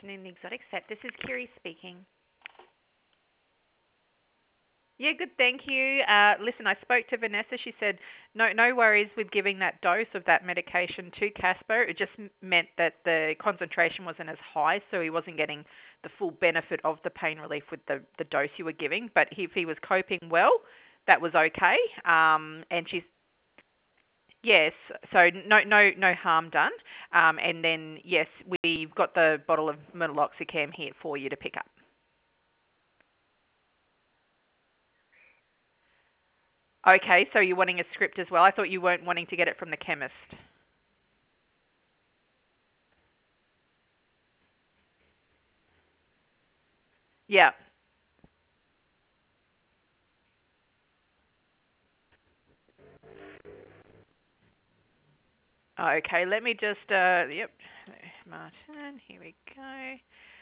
afternoon, Exotic Set. This is Kiri speaking. Yeah, good, thank you. Listen, I spoke to Vanessa. She said no worries with giving that dose of that medication to Casper. It just meant that the concentration wasn't as high, so he wasn't getting the full benefit of the pain relief with the dose you were giving. But if he was coping well, that was okay. And she's yes, so no harm done. And then yes, we've got the bottle of meloxicam here for you to pick up. Okay, so you're wanting a script as well. I thought you weren't wanting to get it from the chemist. Yeah. Okay, let me just, yep, Martin, here we go.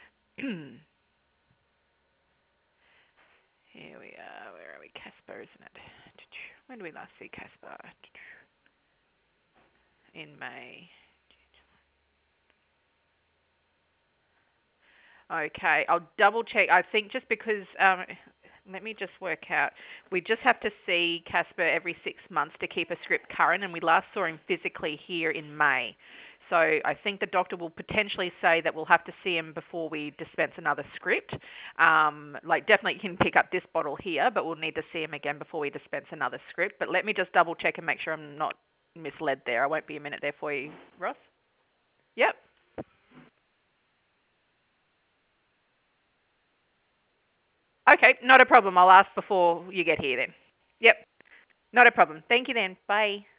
Here we are. Where are we? Casper, isn't it? When did we last see Casper? In May. Okay, I'll double check. I think just because, let me just work out. We just have to see Casper every 6 months to keep a script current, and we last saw him physically here in May. So I think the doctor will potentially say that we'll have to see him before we dispense another script. Like definitely you can pick up this bottle here, but we'll need to see him again before we dispense another script. But let me just double check and make sure I'm not misled there. I won't be a minute there for you, Ross. Yep. Okay, not a problem. I'll ask before you get here then. Yep, not a problem. Thank you then. Bye.